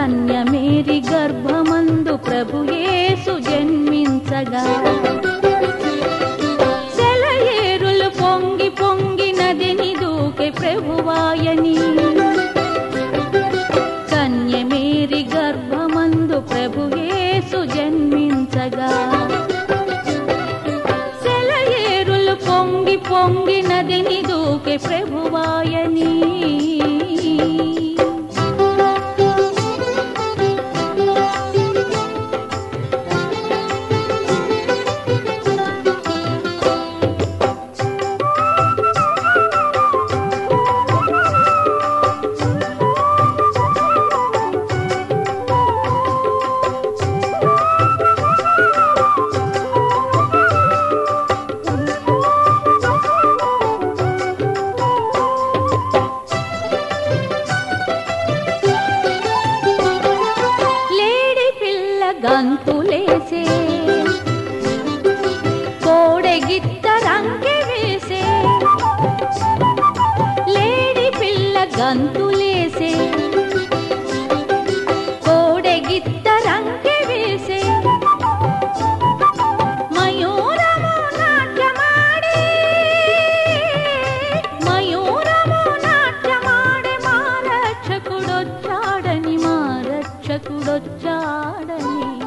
కన్యమేరి గర్భమందు ప్రభుయేసు జన్మించగా సెలయేరులు పొంగి పొంగి నదిని దూకే ప్రభువాయని కన్యమేరి గర్భమందు ప్రభుయేసు జన్మించగా సెలయేరులు పొంగి పొంగి నదిని దూకే ప్రభువాయని గంతులేసే కోడెగిత్త రంకె వేసే లేడి పిల్ల గంతులేసే కోడెగిత్త రంకె వేసే మయూరము నాట్యమాడే మా రక్షకుడొచ్చాడని